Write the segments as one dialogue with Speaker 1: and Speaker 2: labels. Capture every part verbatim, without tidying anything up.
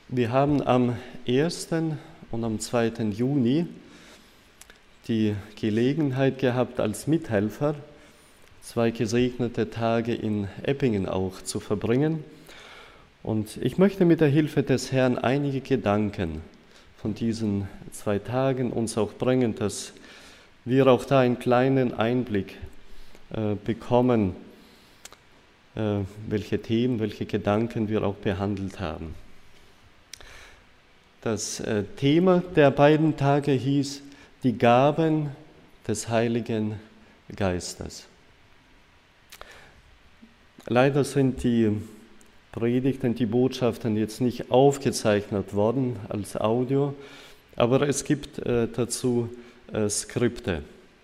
Speaker 1: Wir haben am ersten und am zweiten Juni die Gelegenheit gehabt, als Mithelfer zwei gesegnete Tage in Eppingen auch zu verbringen. Und ich möchte mit der Hilfe des Herrn einige Gedanken von diesen zwei Tagen uns auch bringen, dass wir auch da einen kleinen Einblick äh, bekommen, äh, welche Themen, welche Gedanken wir auch behandelt haben. Das äh, Thema der beiden Tage hieß die Gaben des Heiligen Geistes. Leider sind die Predigten, die Botschaften jetzt nicht aufgezeichnet worden als Audio, aber es gibt äh, dazu äh, Skripte.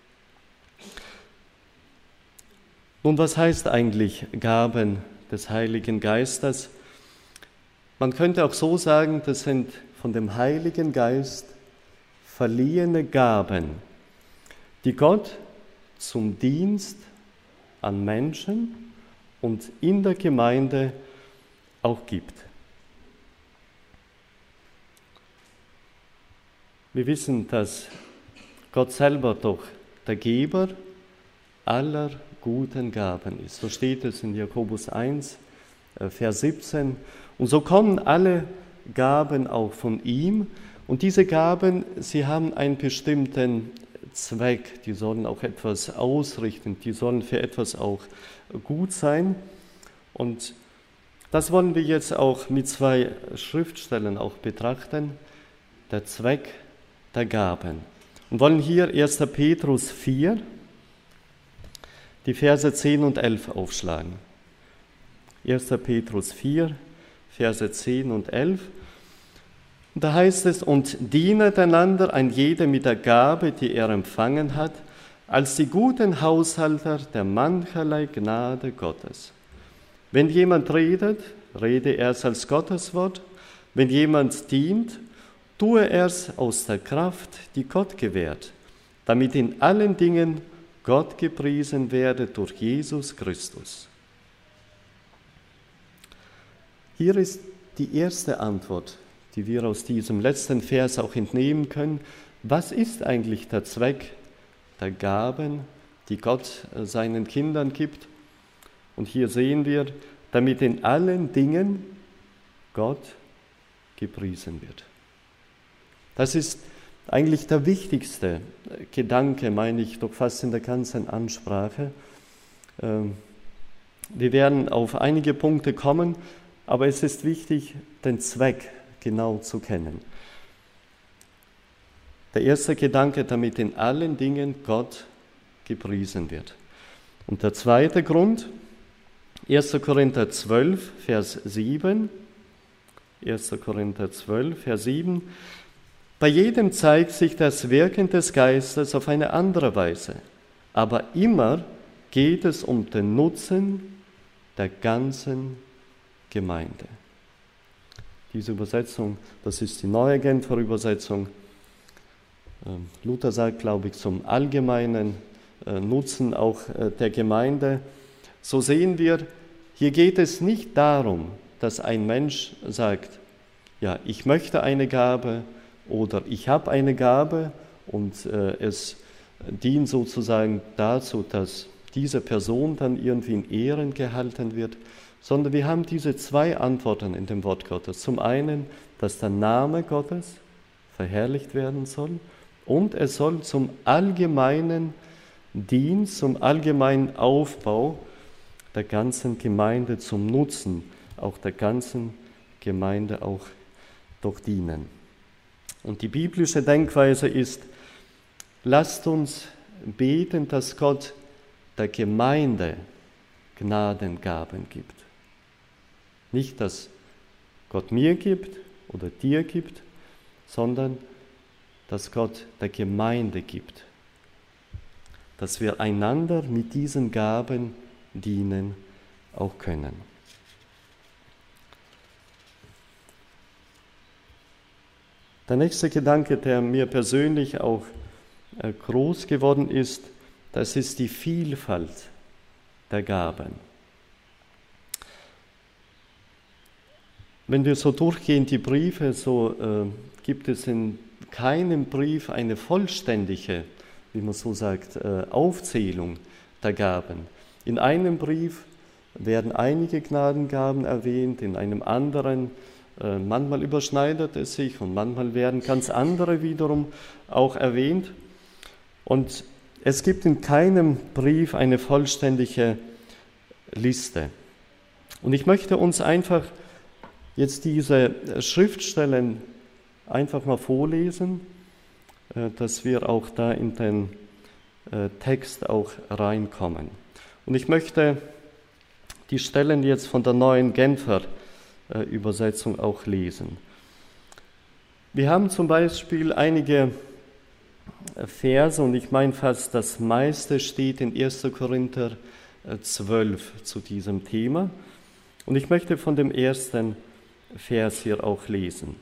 Speaker 1: Nun, was heißt eigentlich Gaben des Heiligen Geistes? Man könnte auch so sagen, das sind von dem Heiligen Geist verliehene Gaben, die Gott zum Dienst an Menschen und in der Gemeinde auch gibt. Wir wissen, dass Gott selber doch der Geber aller guten Gaben ist. So steht es in Jakobus eins, Vers siebzehn. Und so kommen alle Gaben auch von ihm. Und diese Gaben, sie haben einen bestimmten Zweck. Die sollen auch etwas ausrichten. Die sollen für etwas auch gut sein. Und das wollen wir jetzt auch mit zwei Schriftstellen auch betrachten. Der Zweck der Gaben. Und wollen hier erster Petrus vier, die Verse zehn und elf aufschlagen. erster Petrus vier, Verse zehn und elf. Und da heißt es, und dienet einander ein jeder mit der Gabe, die er empfangen hat, als die guten Haushalter der mancherlei Gnade Gottes. Wenn jemand redet, rede er es als Gotteswort. Wenn jemand dient, tue er es aus der Kraft, die Gott gewährt, damit in allen Dingen Gott gepriesen werde durch Jesus Christus. Hier ist die erste Antwort, die wir aus diesem letzten Vers auch entnehmen können. Was ist eigentlich der Zweck der Gaben, die Gott seinen Kindern gibt? Und hier sehen wir, damit in allen Dingen Gott gepriesen wird. Das ist eigentlich der wichtigste Gedanke, meine ich, doch fast in der ganzen Ansprache. Wir werden auf einige Punkte kommen, aber es ist wichtig, den Zweck genau zu kennen. Der erste Gedanke, damit in allen Dingen Gott gepriesen wird. Und der zweite Grund, erster Korinther zwölf, Vers sieben. erster Korinther zwölf, Vers sieben. Bei jedem zeigt sich das Wirken des Geistes auf eine andere Weise, aber immer geht es um den Nutzen der ganzen Gemeinde. Diese Übersetzung, das ist die neue Genfer Übersetzung. Luther sagt, glaube ich, zum allgemeinen Nutzen auch der Gemeinde. So sehen wir, hier geht es nicht darum, dass ein Mensch sagt, ja, ich möchte eine Gabe oder ich habe eine Gabe und es dient sozusagen dazu, dass diese Person dann irgendwie in Ehren gehalten wird, sondern wir haben diese zwei Antworten in dem Wort Gottes. Zum einen, dass der Name Gottes verherrlicht werden soll und es soll zum allgemeinen Dienst, zum allgemeinen Aufbau der ganzen Gemeinde, zum Nutzen auch der ganzen Gemeinde auch doch dienen. Und die biblische Denkweise ist, lasst uns beten, dass Gott der Gemeinde Gnadengaben gibt. Nicht, dass Gott mir gibt oder dir gibt, sondern dass Gott der Gemeinde gibt. Dass wir einander mit diesen Gaben dienen auch können. Der nächste Gedanke, der mir persönlich auch groß geworden ist, das ist die Vielfalt der Gaben. Wenn wir so durchgehen, die Briefe, so äh, gibt es in keinem Brief eine vollständige, wie man so sagt, äh, Aufzählung der Gaben. In einem Brief werden einige Gnadengaben erwähnt, in einem anderen, äh, manchmal überschneidet es sich und manchmal werden ganz andere wiederum auch erwähnt. Und es gibt in keinem Brief eine vollständige Liste. Und ich möchte uns einfach jetzt diese Schriftstellen einfach mal vorlesen, dass wir auch da in den Text auch reinkommen. Und ich möchte die Stellen jetzt von der neuen Genfer Übersetzung auch lesen. Wir haben zum Beispiel einige Verse, und ich meine fast das meiste steht in erster Korinther zwölf zu diesem Thema. Und ich möchte von dem ersten Vers hier auch lesen.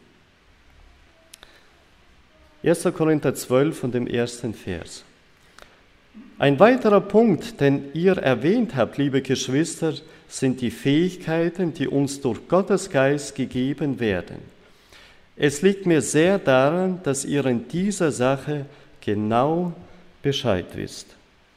Speaker 1: erster Korinther zwölf von dem ersten Vers. Ein weiterer Punkt, den ihr erwähnt habt, liebe Geschwister, sind die Fähigkeiten, die uns durch Gottes Geist gegeben werden. Es liegt mir sehr daran, dass ihr in dieser Sache genau Bescheid wisst.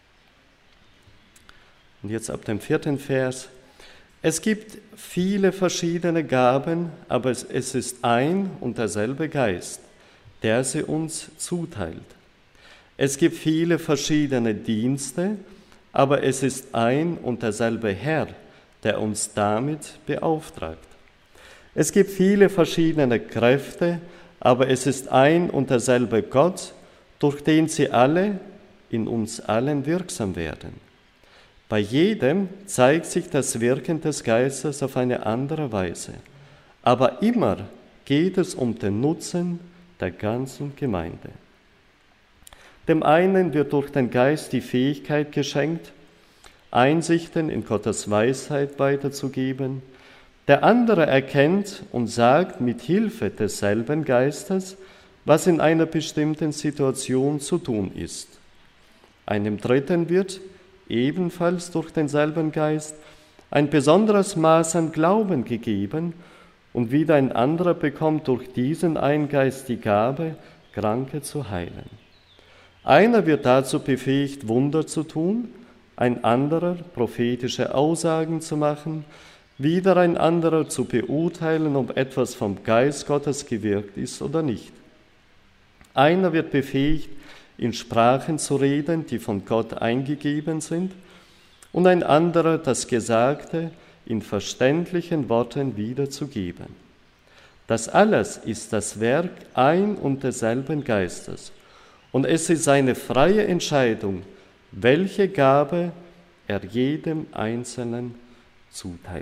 Speaker 1: Und jetzt ab dem vierten Vers. Es gibt viele verschiedene Gaben, aber es ist ein und derselbe Geist, der sie uns zuteilt. Es gibt viele verschiedene Dienste, aber es ist ein und derselbe Herr, der uns damit beauftragt. Es gibt viele verschiedene Kräfte, aber es ist ein und derselbe Gott, durch den sie alle in uns allen wirksam werden. Bei jedem zeigt sich das Wirken des Geistes auf eine andere Weise, aber immer geht es um den Nutzen der ganzen Gemeinde. Dem einen wird durch den Geist die Fähigkeit geschenkt, Einsichten in Gottes Weisheit weiterzugeben. Der andere erkennt und sagt mit Hilfe desselben Geistes, was in einer bestimmten Situation zu tun ist. Einem Dritten wird, ebenfalls durch denselben Geist, ein besonderes Maß an Glauben gegeben, und wieder ein anderer bekommt durch diesen einen Geist die Gabe, Kranke zu heilen. Einer wird dazu befähigt, Wunder zu tun, ein anderer prophetische Aussagen zu machen, wieder ein anderer zu beurteilen, ob etwas vom Geist Gottes gewirkt ist oder nicht. Einer wird befähigt, in Sprachen zu reden, die von Gott eingegeben sind, und ein anderer das Gesagte in verständlichen Worten wiederzugeben. Das alles ist das Werk ein und desselben Geistes, und es ist eine freie Entscheidung, welche Gabe er jedem Einzelnen zuteilt.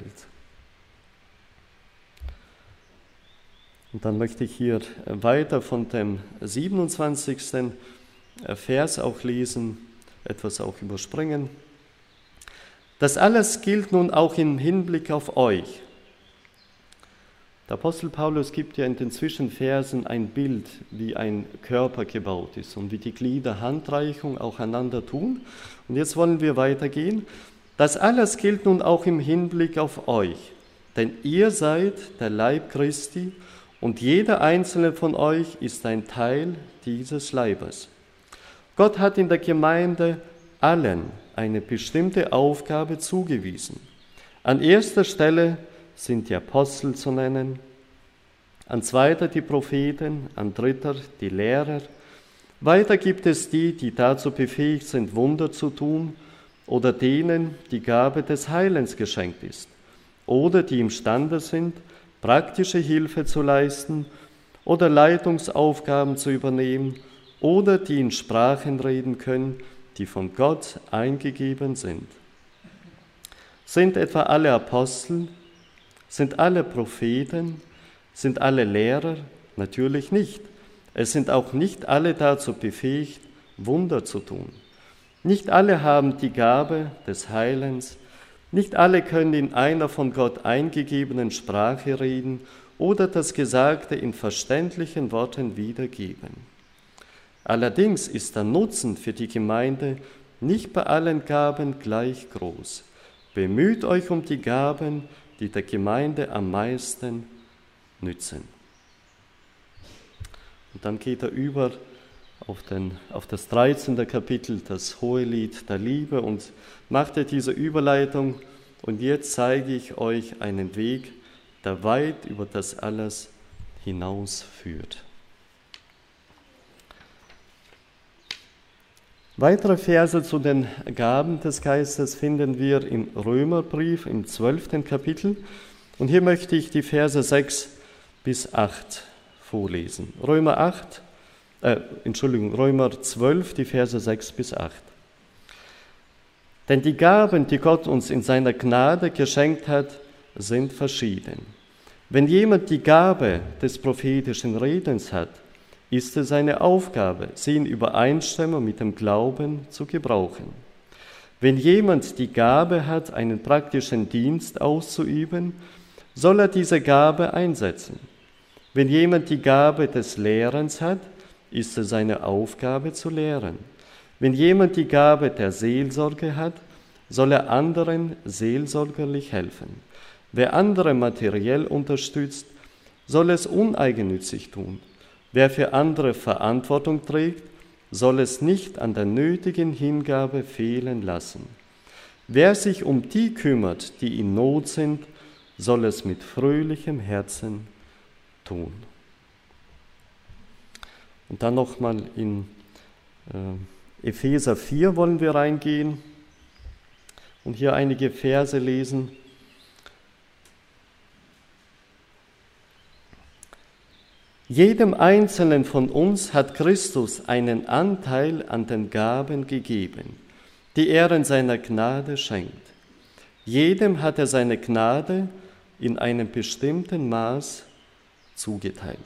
Speaker 1: Und dann möchte ich hier weiter von dem siebenundzwanzigsten Vers auch lesen, etwas auch überspringen. Das alles gilt nun auch im Hinblick auf euch. Der Apostel Paulus gibt ja in den Zwischenversen ein Bild, wie ein Körper gebaut ist und wie die Glieder Handreichung auch einander tun. Und jetzt wollen wir weitergehen. Das alles gilt nun auch im Hinblick auf euch, denn ihr seid der Leib Christi und jeder einzelne von euch ist ein Teil dieses Leibes. Gott hat in der Gemeinde allen eine bestimmte Aufgabe zugewiesen. An erster Stelle sind die Apostel zu nennen, an zweiter die Propheten, an dritter die Lehrer. Weiter gibt es die, die dazu befähigt sind, Wunder zu tun, oder denen die Gabe des Heilens geschenkt ist, oder die imstande sind, praktische Hilfe zu leisten oder Leitungsaufgaben zu übernehmen, oder die in Sprachen reden können, die von Gott eingegeben sind. Sind etwa alle Apostel? Sind alle Propheten? Sind alle Lehrer? Natürlich nicht. Es sind auch nicht alle dazu befähigt, Wunder zu tun. Nicht alle haben die Gabe des Heilens. Nicht alle können in einer von Gott eingegebenen Sprache reden oder das Gesagte in verständlichen Worten wiedergeben. Allerdings ist der Nutzen für die Gemeinde nicht bei allen Gaben gleich groß. Bemüht euch um die Gaben, die der Gemeinde am meisten nützen. Und dann geht er über auf, den, auf das dreizehnte Kapitel, das Hohelied der Liebe, und macht er diese Überleitung: Und jetzt zeige ich euch einen Weg, der weit über das alles hinausführt. Weitere Verse zu den Gaben des Geistes finden wir im Römerbrief im zwölften Kapitel. Und hier möchte ich die Verse sechs bis acht vorlesen. Römer acht, äh, Entschuldigung, Römer zwölf, die Verse sechs bis acht. Denn die Gaben, die Gott uns in seiner Gnade geschenkt hat, sind verschieden. Wenn jemand die Gabe des prophetischen Redens hat, ist es seine Aufgabe, sie in Übereinstimmung mit dem Glauben zu gebrauchen. Wenn jemand die Gabe hat, einen praktischen Dienst auszuüben, soll er diese Gabe einsetzen. Wenn jemand die Gabe des Lehrens hat, ist es seine Aufgabe zu lehren. Wenn jemand die Gabe der Seelsorge hat, soll er anderen seelsorgerlich helfen. Wer andere materiell unterstützt, soll es uneigennützig tun. Wer für andere Verantwortung trägt, soll es nicht an der nötigen Hingabe fehlen lassen. Wer sich um die kümmert, die in Not sind, soll es mit fröhlichem Herzen tun. Und dann nochmal in äh, Epheser vier wollen wir reingehen und hier einige Verse lesen. Jedem Einzelnen von uns hat Christus einen Anteil an den Gaben gegeben, die er in seiner Gnade schenkt. Jedem hat er seine Gnade in einem bestimmten Maß zugeteilt.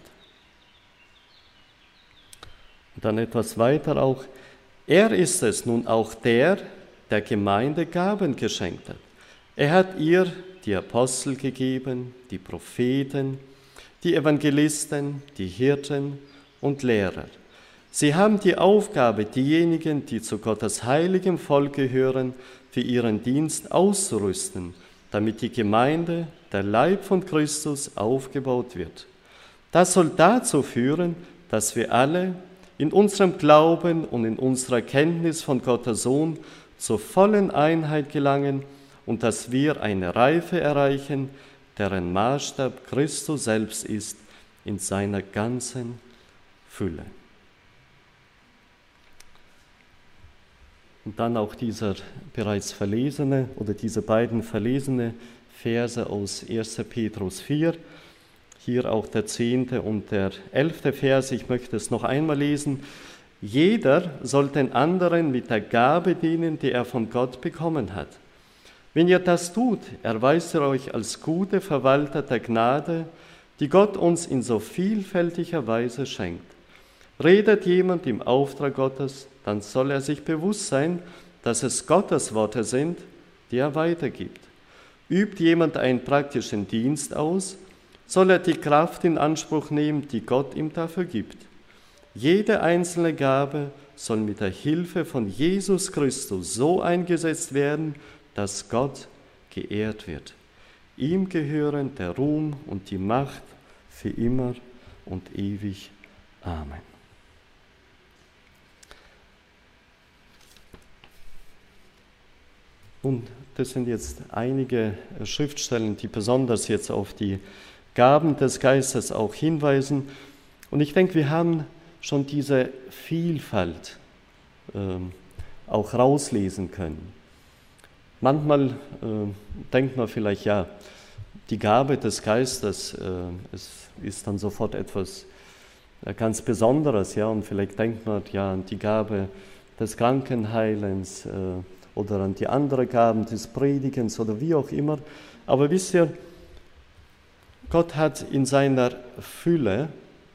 Speaker 1: Und dann etwas weiter auch: Er ist es nun auch, der der Gemeinde Gaben geschenkt hat. Er hat ihr die Apostel gegeben, die Propheten, die Evangelisten, die Hirten und Lehrer. Sie haben die Aufgabe, diejenigen, die zu Gottes heiligem Volk gehören, für ihren Dienst auszurüsten, damit die Gemeinde, der Leib von Christus, aufgebaut wird. Das soll dazu führen, dass wir alle in unserem Glauben und in unserer Kenntnis von Gottes Sohn zur vollen Einheit gelangen und dass wir eine Reife erreichen, deren Maßstab Christus selbst ist, in seiner ganzen Fülle. Und dann auch dieser bereits verlesene oder diese beiden verlesene Verse aus erster Petrus vier, hier auch der zehnte und der elfte Vers, ich möchte es noch einmal lesen. Jeder soll den anderen mit der Gabe dienen, die er von Gott bekommen hat. Wenn ihr das tut, erweist ihr euch als gute Verwalter der Gnade, die Gott uns in so vielfältiger Weise schenkt. Redet jemand im Auftrag Gottes, dann soll er sich bewusst sein, dass es Gottes Worte sind, die er weitergibt. Übt jemand einen praktischen Dienst aus, soll er die Kraft in Anspruch nehmen, die Gott ihm dafür gibt. Jede einzelne Gabe soll mit der Hilfe von Jesus Christus so eingesetzt werden, dass Gott geehrt wird. Ihm gehören der Ruhm und die Macht für immer und ewig. Amen. Und das sind jetzt einige Schriftstellen, die besonders jetzt auf die Gaben des Geistes auch hinweisen. Und ich denke, wir haben schon diese Vielfalt äh, auch rauslesen können. Manchmal äh, denkt man vielleicht, ja, die Gabe des Geistes, äh, es ist dann sofort etwas äh, ganz Besonderes, ja, und vielleicht denkt man ja an die Gabe des Krankenheilens äh, oder an die anderen Gaben des Predigens oder wie auch immer. Aber wisst ihr, Gott hat in seiner Fülle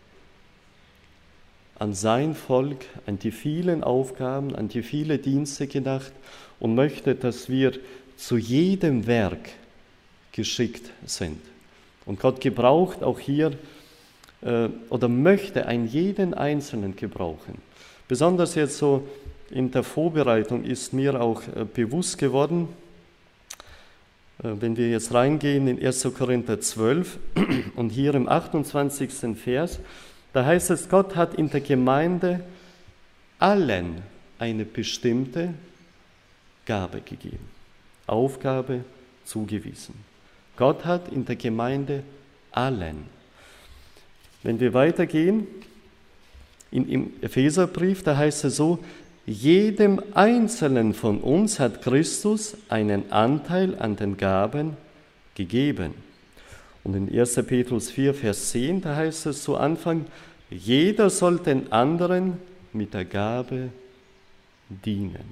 Speaker 1: an sein Volk, an die vielen Aufgaben, an die vielen Dienste gedacht und möchte, dass wir zu jedem Werk geschickt sind. Und Gott gebraucht auch hier äh, oder möchte einen jeden Einzelnen gebrauchen. Besonders jetzt so in der Vorbereitung ist mir auch äh, bewusst geworden, wenn wir jetzt reingehen in erster Korinther zwölf und hier im achtundzwanzigsten Vers, da heißt es, Gott hat in der Gemeinde allen eine bestimmte Gabe gegeben, Aufgabe zugewiesen. Gott hat in der Gemeinde allen. Wenn wir weitergehen, in, im Epheserbrief, da heißt es so, jedem Einzelnen von uns hat Christus einen Anteil an den Gaben gegeben. Und in erster Petrus vier, Vers zehn, da heißt es zu Anfang, jeder soll den anderen mit der Gabe dienen.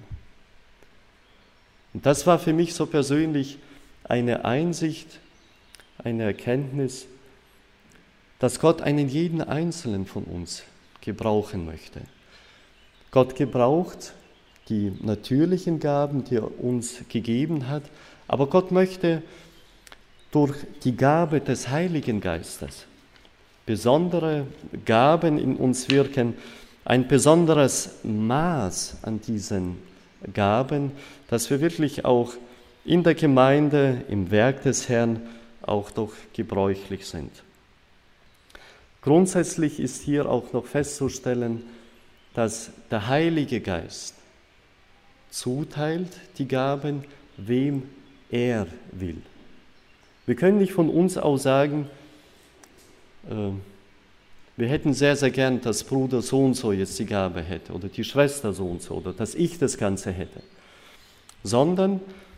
Speaker 1: Und das war für mich so persönlich eine Einsicht, eine Erkenntnis, dass Gott einen jeden Einzelnen von uns gebrauchen möchte. Gott gebraucht die natürlichen Gaben, die er uns gegeben hat, aber Gott möchte durch die Gabe des Heiligen Geistes besondere Gaben in uns wirken, ein besonderes Maß an diesen Gaben, dass wir wirklich auch in der Gemeinde, im Werk des Herrn auch doch gebräuchlich sind. Grundsätzlich ist hier auch noch festzustellen, dass der Heilige Geist zuteilt die Gaben, wem er will. Wir können nicht von uns aus sagen, äh, wir hätten sehr, sehr gern, dass Bruder so und so jetzt die Gabe hätte oder die Schwester so und so oder dass ich das Ganze hätte, sondern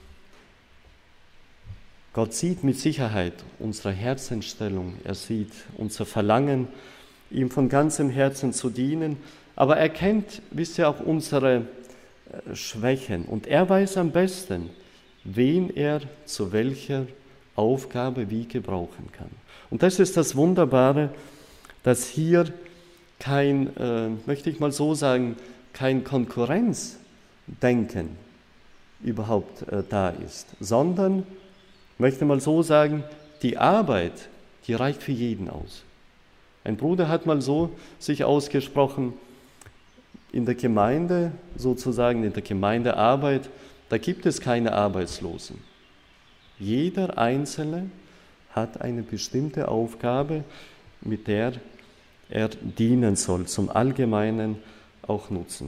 Speaker 1: Gott sieht mit Sicherheit unsere Herzensstellung, er sieht unser Verlangen, ihm von ganzem Herzen zu dienen, aber er kennt, wisst ihr, auch unsere Schwächen und er weiß am besten, wen er zu welcher Aufgabe wie gebrauchen kann. Und das ist das Wunderbare, dass hier kein, äh, möchte ich mal so sagen, kein Konkurrenzdenken überhaupt äh, da ist, sondern, möchte mal so sagen, die Arbeit, die reicht für jeden aus. Ein Bruder hat mal so sich ausgesprochen, in der Gemeinde, sozusagen in der Gemeindearbeit, da gibt es keine Arbeitslosen. Jeder Einzelne hat eine bestimmte Aufgabe, mit der er dienen soll, zum allgemeinen auch Nutzen.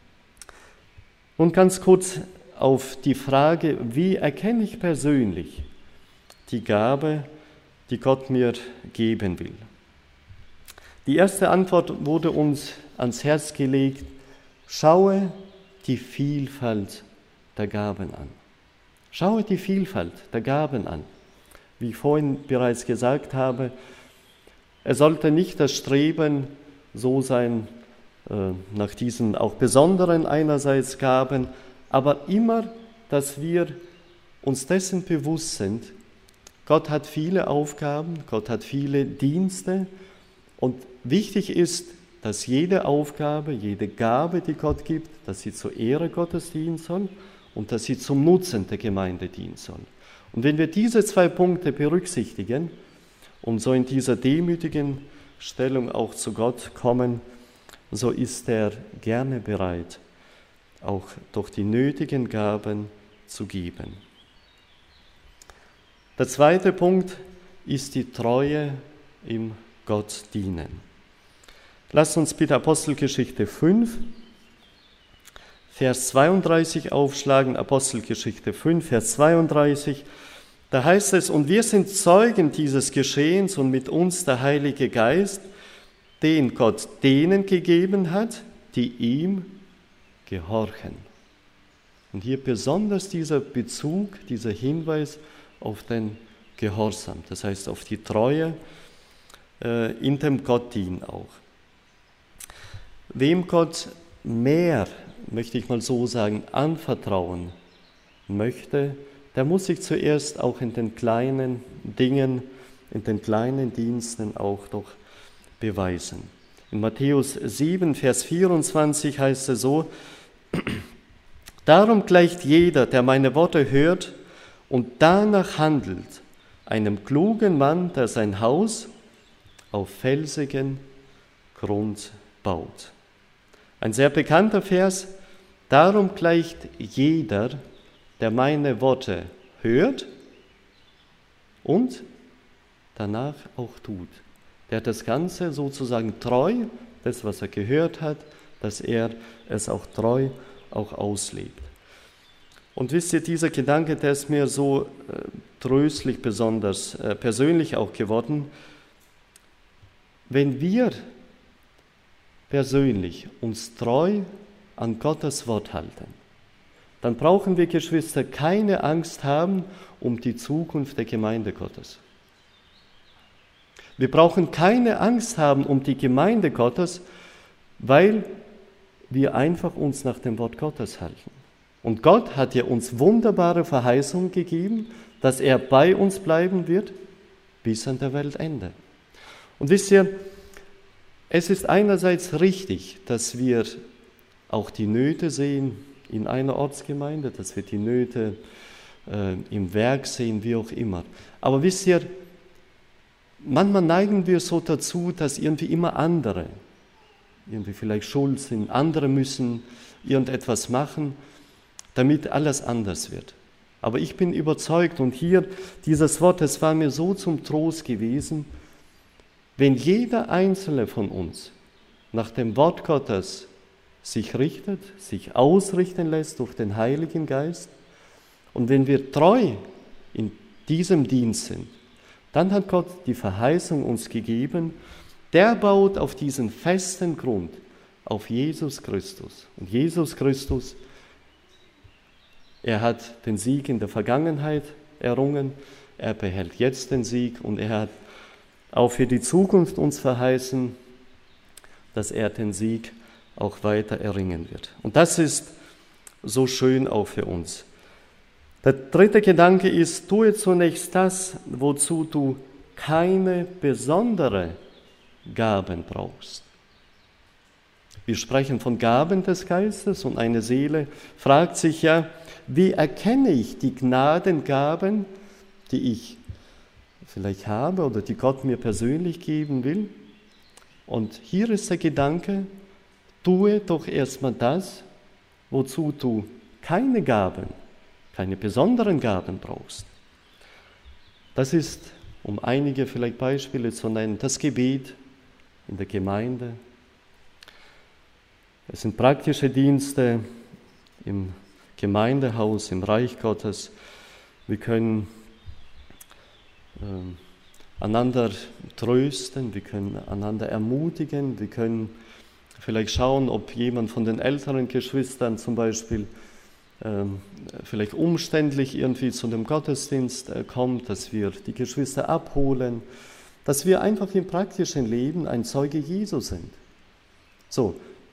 Speaker 1: Und ganz kurz auf die Frage, wie erkenne ich persönlich die Gabe, die Gott mir geben will. Die erste Antwort wurde uns ans Herz gelegt, schaue die Vielfalt der Gaben an. Schaue die Vielfalt der Gaben an. Wie ich vorhin bereits gesagt habe, es sollte nicht das Streben so sein, äh, nach diesen auch besonderen einerseits Gaben, aber immer, dass wir uns dessen bewusst sind, Gott hat viele Aufgaben, Gott hat viele Dienste und wichtig ist, dass jede Aufgabe, jede Gabe, die Gott gibt, dass sie zur Ehre Gottes dienen soll und dass sie zum Nutzen der Gemeinde dienen soll. Und wenn wir diese zwei Punkte berücksichtigen und so in dieser demütigen Stellung auch zu Gott kommen, so ist er gerne bereit, auch durch die nötigen Gaben zu geben. Der zweite Punkt ist die Treue im Gottdienen. Lasst uns bitte Apostelgeschichte fünf, Vers zweiunddreißig aufschlagen, Apostelgeschichte fünf, Vers zweiunddreißig. Da heißt es, und wir sind Zeugen dieses Geschehens und mit uns der Heilige Geist, den Gott denen gegeben hat, die ihm gehorchen. Und hier besonders dieser Bezug, dieser Hinweis auf den Gehorsam, das heißt auf die Treue äh, in dem Gottdienst auch. Wem Gott mehr, möchte ich mal so sagen, anvertrauen möchte, der muss sich zuerst auch in den kleinen Dingen, in den kleinen Diensten auch doch beweisen. In Matthäus sieben, Vers vierundzwanzig heißt es so, darum gleicht jeder, der meine Worte hört und danach handelt, einem klugen Mann, der sein Haus auf felsigen Grund baut. Ein sehr bekannter Vers, darum gleicht jeder, der meine Worte hört und danach auch tut. Der das Ganze sozusagen treu, das, was er gehört hat, dass er es auch treu auch auslebt. Und wisst ihr, dieser Gedanke, der ist mir so äh, tröstlich, besonders äh, persönlich auch geworden. Wenn wir persönlich uns treu an Gottes Wort halten, dann brauchen wir, Geschwister, keine Angst haben um die Zukunft der Gemeinde Gottes. Wir brauchen keine Angst haben um die Gemeinde Gottes, weil wir einfach uns nach dem Wort Gottes halten. Und Gott hat ja uns wunderbare Verheißungen gegeben, dass er bei uns bleiben wird bis an der Weltende. Und wisst ihr, es ist einerseits richtig, dass wir auch die Nöte sehen in einer Ortsgemeinde, dass wir die Nöte äh, im Werk sehen, wie auch immer. Aber wisst ihr, manchmal neigen wir so dazu, dass irgendwie immer andere irgendwie vielleicht schuld sind, andere müssen irgendetwas machen, damit alles anders wird. Aber ich bin überzeugt, und hier dieses Wort, es war mir so zum Trost gewesen, wenn jeder Einzelne von uns nach dem Wort Gottes sich richtet, sich ausrichten lässt durch den Heiligen Geist, und wenn wir treu in diesem Dienst sind, dann hat Gott die Verheißung uns gegeben, der baut auf diesen festen Grund, auf Jesus Christus. Und Jesus Christus, er hat den Sieg in der Vergangenheit errungen, er behält jetzt den Sieg und er hat auch für die Zukunft uns verheißen, dass er den Sieg auch weiter erringen wird. Und das ist so schön auch für uns. Der dritte Gedanke ist, tue zunächst das, wozu du keine besondere Gaben brauchst. Wir sprechen von Gaben des Geistes und eine Seele fragt sich ja, wie erkenne ich die Gnadengaben, die ich vielleicht habe oder die Gott mir persönlich geben will? Und hier ist der Gedanke, tue doch erstmal das, wozu du keine Gaben, keine besonderen Gaben brauchst. Das ist, um einige vielleicht Beispiele zu nennen, das Gebet in der Gemeinde. Es sind praktische Dienste im Gemeindehaus, im Reich Gottes. Wir können äh, einander trösten, wir können einander ermutigen, wir können vielleicht schauen, ob jemand von den älteren Geschwistern zum Beispiel äh, vielleicht umständlich irgendwie zu dem Gottesdienst äh, kommt, dass wir die Geschwister abholen, dass wir einfach im praktischen Leben ein Zeuge Jesu sind. So,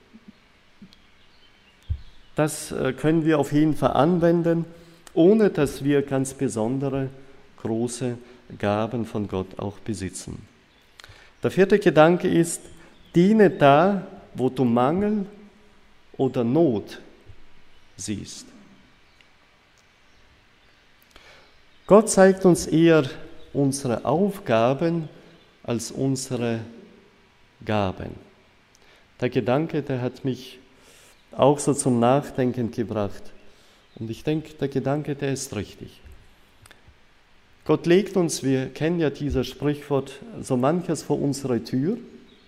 Speaker 1: das können wir auf jeden Fall anwenden, ohne dass wir ganz besondere, große Gaben von Gott auch besitzen. Der vierte Gedanke ist, diene da, wo du Mangel oder Not siehst. Gott zeigt uns eher unsere Aufgaben als unsere Gaben. Der Gedanke, der hat mich auch so zum Nachdenken gebracht. Und ich denke, der Gedanke, der ist richtig. Gott legt uns, wir kennen ja dieses Sprichwort, so manches vor unsere Tür.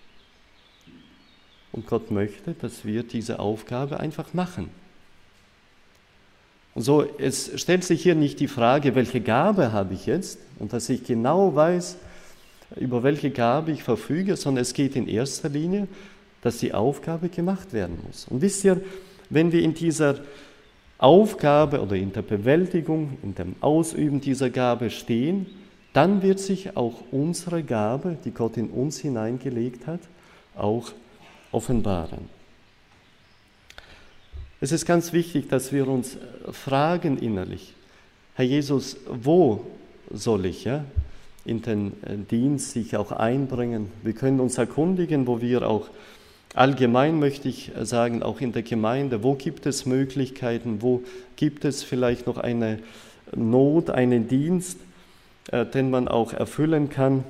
Speaker 1: Und Gott möchte, dass wir diese Aufgabe einfach machen. Und so, es stellt sich hier nicht die Frage, welche Gabe habe ich jetzt? Und dass ich genau weiß, über welche Gabe ich verfüge, sondern es geht in erster Linie, dass die Aufgabe gemacht werden muss. Und wisst ihr, wenn wir in dieser Aufgabe oder in der Bewältigung, in dem Ausüben dieser Gabe stehen, dann wird sich auch unsere Gabe, die Gott in uns hineingelegt hat, auch offenbaren. Es ist ganz wichtig, dass wir uns fragen innerlich, Herr Jesus, wo soll ich ja, in den Dienst sich auch einbringen? Wir können uns erkundigen, wo wir auch allgemein, möchte ich sagen, auch in der Gemeinde, wo gibt es Möglichkeiten, wo gibt es vielleicht noch eine Not, einen Dienst, äh, den man auch erfüllen kann.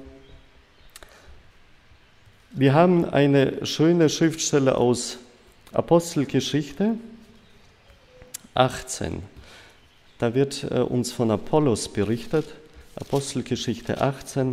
Speaker 1: Wir haben eine schöne Schriftstelle aus Apostelgeschichte achtzehn. Da wird äh, uns von Apollos berichtet. Apostelgeschichte achtzehn.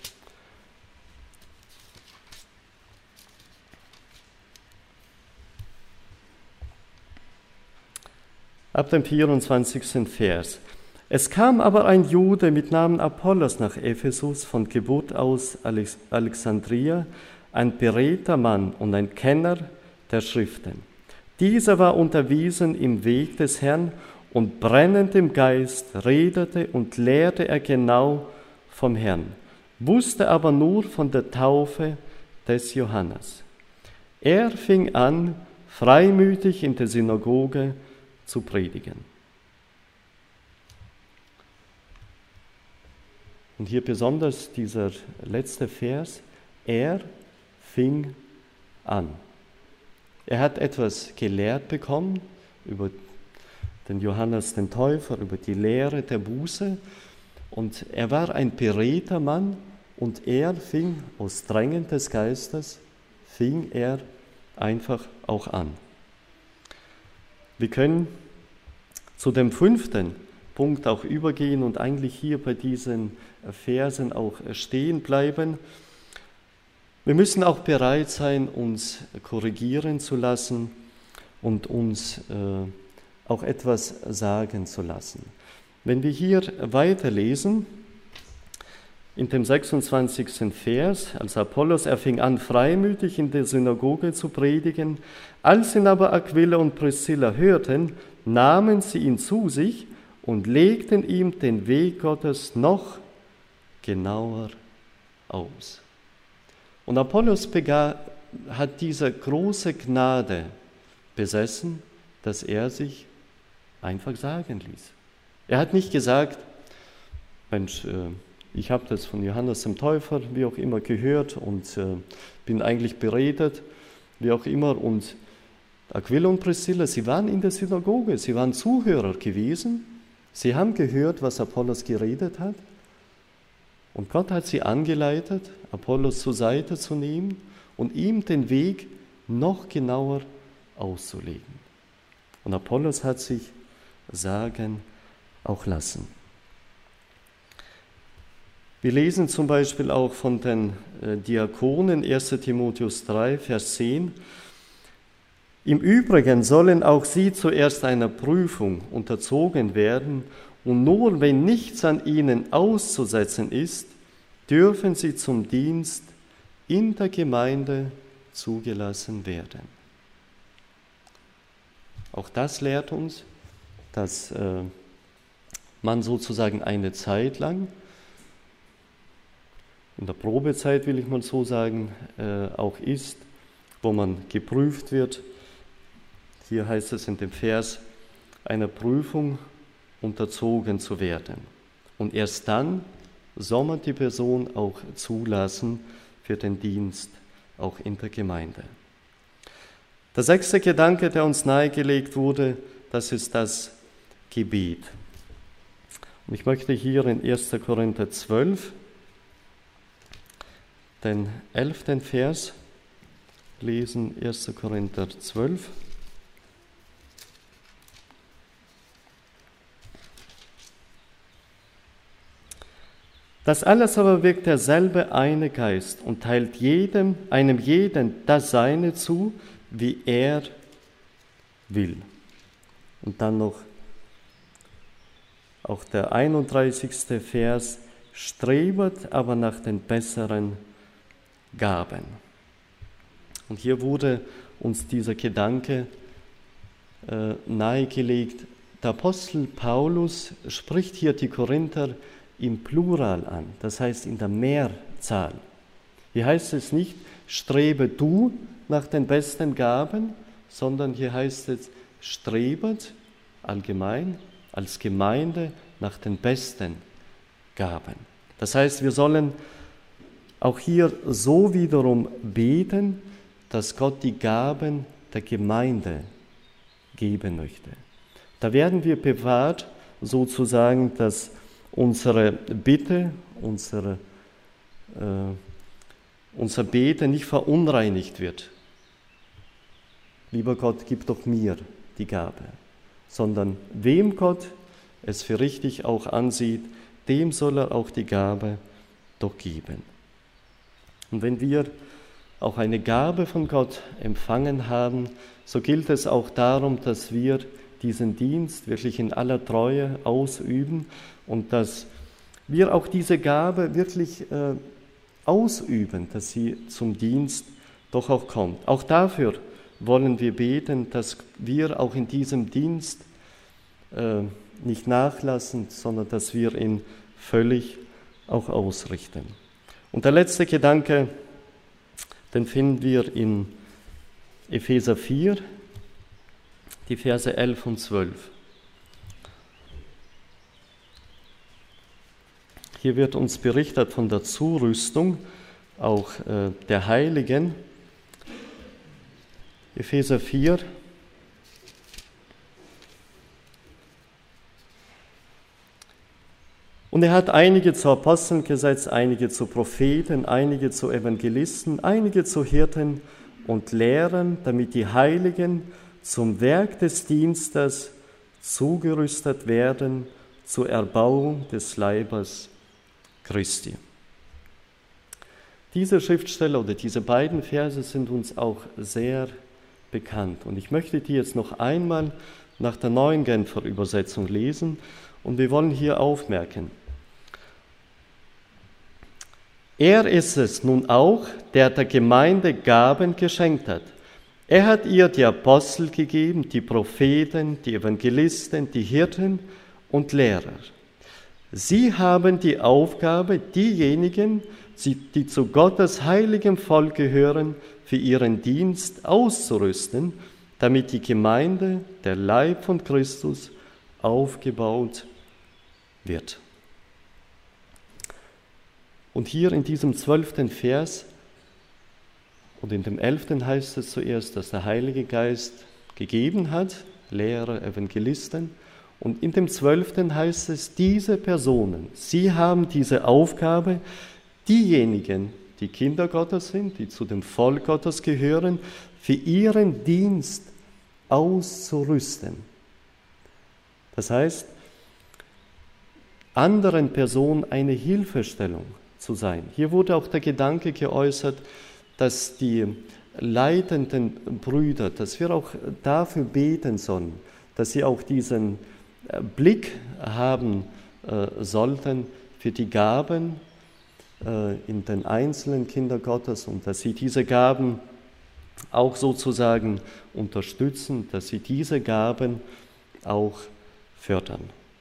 Speaker 1: Ab dem vierundzwanzigsten Vers. Es kam aber ein Jude mit Namen Apollos nach Ephesus, von Geburt aus Alexandria, ein beredter Mann und ein Kenner der Schriften. Dieser war unterwiesen im Weg des Herrn und brennend im Geist redete und lehrte er genau vom Herrn, wusste aber nur von der Taufe des Johannes. Er fing an, freimütig in der Synagoge zu predigen. Und hier besonders dieser letzte Vers, er fing an. Er hat etwas gelehrt bekommen über den Johannes den Täufer, über die Lehre der Buße. Und er war ein beredter Mann und er fing aus Drängen des Geistes, fing er einfach auch an. Wir können zu dem fünften Punkt auch übergehen und eigentlich hier bei diesen Versen auch stehen bleiben. Wir müssen auch bereit sein, uns korrigieren zu lassen und uns äh, auch etwas sagen zu lassen. Wenn wir hier weiterlesen, in dem sechsundzwanzigsten Vers, als Apollos, er fing an, freimütig in der Synagoge zu predigen. Als ihn aber Aquila und Priscilla hörten, nahmen sie ihn zu sich und legten ihm den Weg Gottes noch genauer aus. Und Apollos bega- hat diese große Gnade besessen, dass er sich einfach sagen ließ. Er hat nicht gesagt, Mensch, äh, ich habe das von Johannes dem Täufer, wie auch immer, gehört und äh, bin eigentlich beredet, wie auch immer. Und Aquila und Priscilla, sie waren in der Synagoge, sie waren Zuhörer gewesen. Sie haben gehört, was Apollos geredet hat. Und Gott hat sie angeleitet, Apollos zur Seite zu nehmen und ihm den Weg noch genauer auszulegen. Und Apollos hat sich sagen auch lassen. Wir lesen zum Beispiel auch von den äh, Diakonen, erster Timotheus drei, Vers zehn. Im Übrigen sollen auch sie zuerst einer Prüfung unterzogen werden, und nur wenn nichts an ihnen auszusetzen ist, dürfen sie zum Dienst in der Gemeinde zugelassen werden. Auch das lehrt uns, dass äh, man sozusagen eine Zeit lang, in der Probezeit will ich mal so sagen, äh, auch ist, wo man geprüft wird. Hier heißt es in dem Vers, einer Prüfung unterzogen zu werden. Und erst dann soll man die Person auch zulassen für den Dienst, auch in der Gemeinde. Der sechste Gedanke, der uns nahegelegt wurde, das ist das Gebet. Und ich möchte hier in erster Korinther zwölf, den elften Vers lesen, erster Korinther zwölf. Das alles aber wirkt derselbe eine Geist und teilt jedem, einem jeden das Seine zu, wie er will. Und dann noch auch der einunddreißigste Vers, strebet aber nach den besseren Gaben. Und hier wurde uns dieser Gedanke äh, nahegelegt. Der Apostel Paulus spricht hier die Korinther im Plural an, das heißt in der Mehrzahl. Hier heißt es nicht, strebe du nach den besten Gaben, sondern hier heißt es, strebet allgemein als Gemeinde nach den besten Gaben. Das heißt, wir sollen auch hier so wiederum beten, dass Gott die Gaben der Gemeinde geben möchte. Da werden wir bewahrt, sozusagen, dass unsere Bitte, unsere, äh, unser Beten nicht verunreinigt wird. Lieber Gott, gib doch mir die Gabe. Sondern wem Gott es für richtig auch ansieht, dem soll er auch die Gabe doch geben. Und wenn wir auch eine Gabe von Gott empfangen haben, so gilt es auch darum, dass wir diesen Dienst wirklich in aller Treue ausüben und dass wir auch diese Gabe wirklich äh, ausüben, dass sie zum Dienst doch auch kommt. Auch dafür wollen wir beten, dass wir auch in diesem Dienst äh, nicht nachlassen, sondern dass wir ihn völlig auch ausrichten. Und der letzte Gedanke, den finden wir in Epheser vier, die Verse elf und zwölf. Hier wird uns berichtet von der Zurüstung auch äh, der Heiligen. Epheser vier. Und er hat einige zu Aposteln gesetzt, einige zu Propheten, einige zu Evangelisten, einige zu Hirten und Lehrern, damit die Heiligen zum Werk des Dienstes zugerüstet werden zur Erbauung des Leibes Christi. Diese Schriftstelle oder diese beiden Verse sind uns auch sehr bekannt. Und ich möchte die jetzt noch einmal nach der neuen Genfer Übersetzung lesen und wir wollen hier aufmerken. Er ist es nun auch, der der Gemeinde Gaben geschenkt hat. Er hat ihr die Apostel gegeben, die Propheten, die Evangelisten, die Hirten und Lehrer. Sie haben die Aufgabe, diejenigen, die zu Gottes heiligem Volk gehören, für ihren Dienst auszurüsten, damit die Gemeinde, der Leib von Christus, aufgebaut wird. Und hier in diesem zwölften Vers und in dem elften heißt es zuerst, dass der Heilige Geist gegeben hat, Lehrer, Evangelisten. Und in dem zwölften heißt es, diese Personen, sie haben diese Aufgabe, diejenigen, die Kinder Gottes sind, die zu dem Volk Gottes gehören, für ihren Dienst auszurüsten. Das heißt, anderen Personen eine Hilfestellung zu sein. Hier wurde auch der Gedanke geäußert, dass die leitenden Brüder, dass wir auch dafür beten sollen, dass sie auch diesen Blick haben äh, sollten für die Gaben äh, in den einzelnen Kindern Gottes und dass sie diese Gaben auch sozusagen unterstützen, dass sie diese Gaben auch fördern.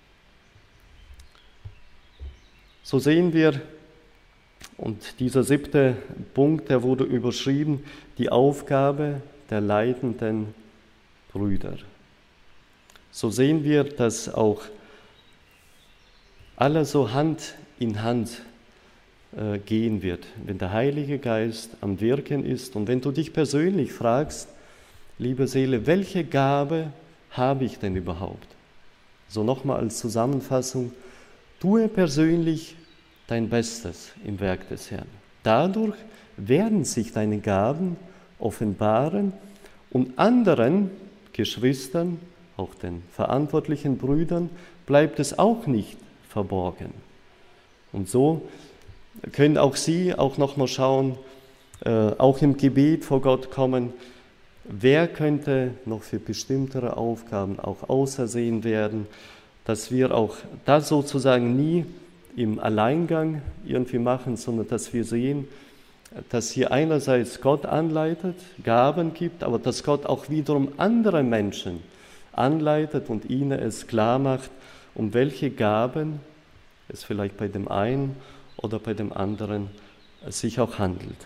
Speaker 1: So sehen wir, und dieser siebte Punkt, der wurde überschrieben, die Aufgabe der leitenden Brüder. So sehen wir, dass auch alles so Hand in Hand äh, gehen wird, wenn der Heilige Geist am Wirken ist. Und wenn du dich persönlich fragst, liebe Seele, welche Gabe habe ich denn überhaupt? So nochmal als Zusammenfassung, tue persönlich dein Bestes im Werk des Herrn. Dadurch werden sich deine Gaben offenbaren und anderen Geschwistern, auch den verantwortlichen Brüdern, bleibt es auch nicht verborgen. Und so können auch sie auch nochmal schauen, äh, auch im Gebet vor Gott kommen, wer könnte noch für bestimmtere Aufgaben auch ausersehen werden, dass wir auch das sozusagen nie im Alleingang irgendwie machen, sondern dass wir sehen, dass hier einerseits Gott anleitet, Gaben gibt, aber dass Gott auch wiederum andere Menschen anleitet und ihnen es klar macht, um welche Gaben es vielleicht bei dem einen oder bei dem anderen sich auch handelt.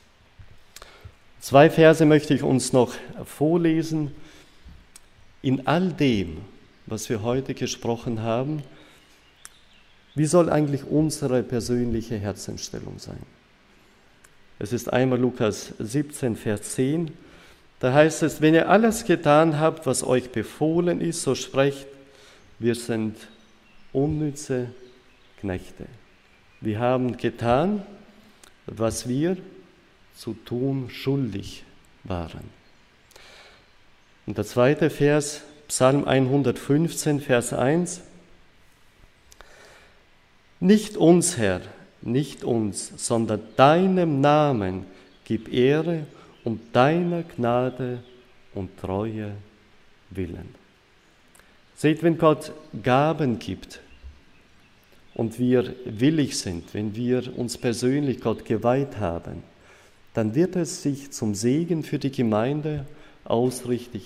Speaker 1: Zwei Verse möchte ich uns noch vorlesen. In all dem, was wir heute gesprochen haben, wie soll eigentlich unsere persönliche Herzensstellung sein? Es ist einmal Lukas siebzehn, Vers zehn. Da heißt es, wenn ihr alles getan habt, was euch befohlen ist, so sprecht, wir sind unnütze Knechte. Wir haben getan, was wir zu tun schuldig waren. Und der zweite Vers, Psalm hundertfünfzehn, Vers eins. Nicht uns, Herr, nicht uns, sondern deinem Namen gib Ehre um deiner Gnade und Treue willen. Seht, wenn Gott Gaben gibt und wir willig sind, wenn wir uns persönlich Gott geweiht haben, dann wird es sich zum Segen für die Gemeinde ausrichten.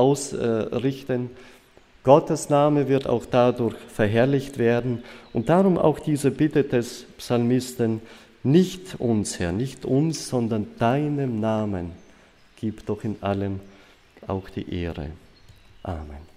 Speaker 1: Gottes Name wird auch dadurch verherrlicht werden. Und darum auch diese Bitte des Psalmisten, nicht uns, Herr, nicht uns, sondern deinem Namen, gib doch in allem auch die Ehre. Amen.